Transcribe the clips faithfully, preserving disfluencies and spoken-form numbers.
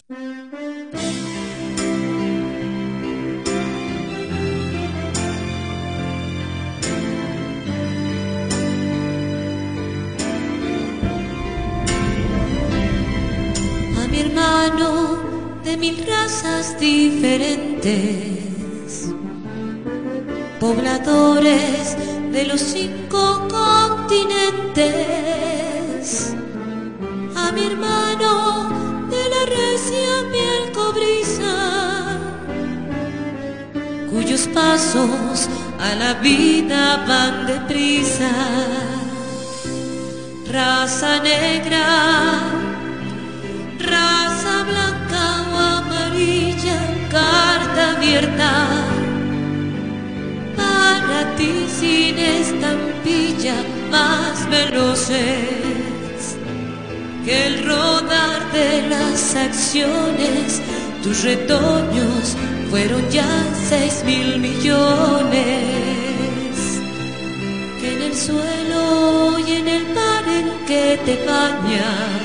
Mi hermano de mil razas diferentes, pobladores de los cinco continentes, a mi hermano de la recia piel cobriza, cuyos pasos a la vida van deprisa, raza negra, raza blanca o amarilla, carta abierta para ti sin estampilla, más veloces que el rodar de las acciones. Tus retoños fueron ya seis mil millones, que en el suelo y en el mar en que te bañas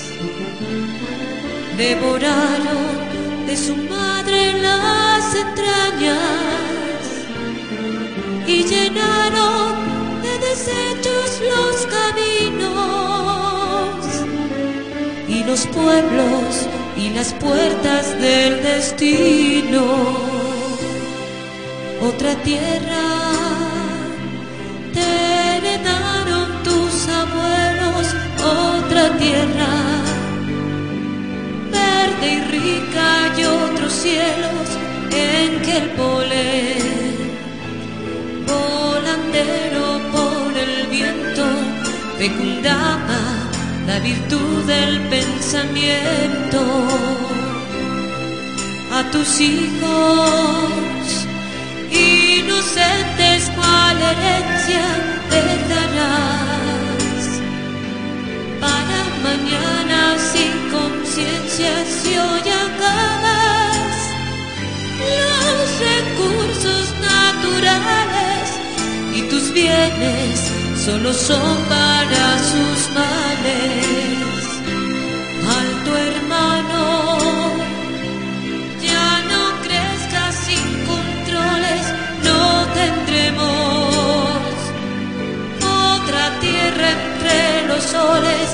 devoraron de su madre las entrañas y llenaron de desechos los caminos y los pueblos y las puertas del destino. Otra tierra te heredaron tus abuelos, otra tierra y rica y otros cielos en que el polen volandero por el viento fecundaba la virtud del pensamiento. A tus hijos inocentes cual herencia dejarás para mañana sin conciencia. Si hoy acabas los recursos naturales y tus bienes solo son para sus males, alto hermano, ya no crezcas sin controles, no tendremos otra tierra entre los soles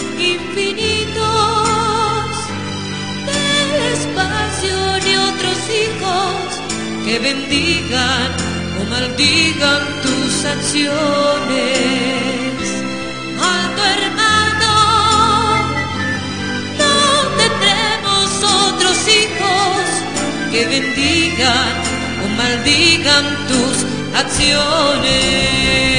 infinitos del espacio, ni otros hijos que bendigan o maldigan tus acciones. Alto hermano, no tendremos otros hijos que bendigan o maldigan tus acciones.